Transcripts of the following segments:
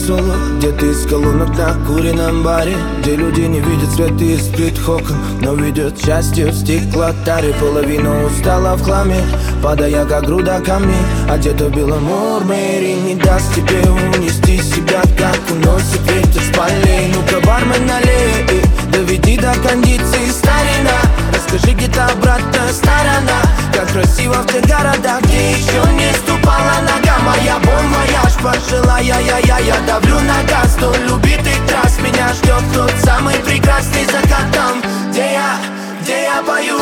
соло, где-то из колонок на курином баре, где люди не видят свет из плитых окон, но видят счастье в стеклотаре. Половина устала в хламе, падая как груда камней, а где-то в белом мурмуре не даст тебе унести себя, как уносит ветер с полей. Ну-ка, бармен, налей, доведи до кондиции, старина. Расскажи, где та обратная сторона, как красиво в тех городах, где еще не ступала нога. Моя боль, вояж, пожилая я давлю на газ. Столь любитых трасс меня ждет тот самый прекрасный закат там, где я пою.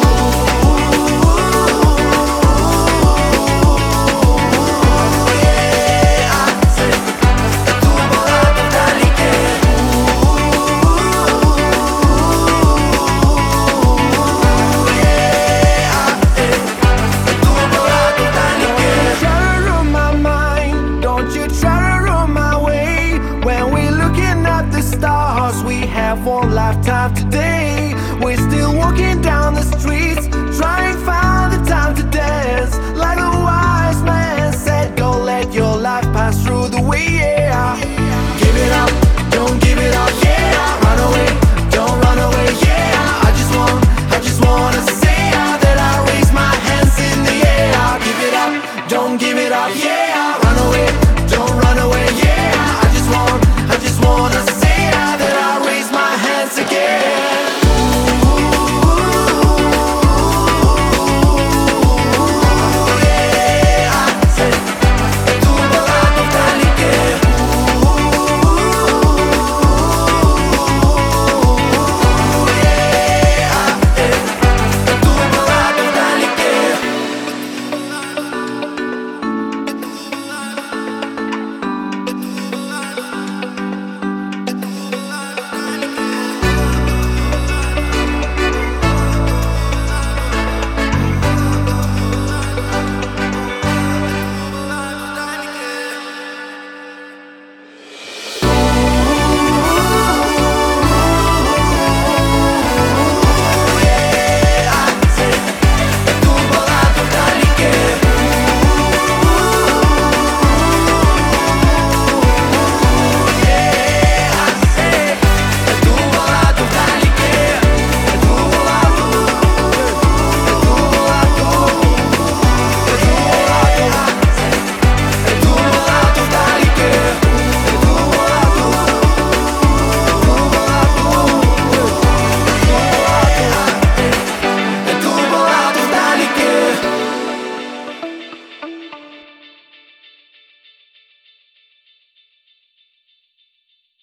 One lifetime today, we're still walking down the streets, trying to find the time to dance. Like a wise man said, don't let your life pass through the way, yeah. Give it up, don't give it up, yeah. Run away, don't run away, yeah. I just wanna say that I raise my hands in the air. Give it up, don't give it up, yeah.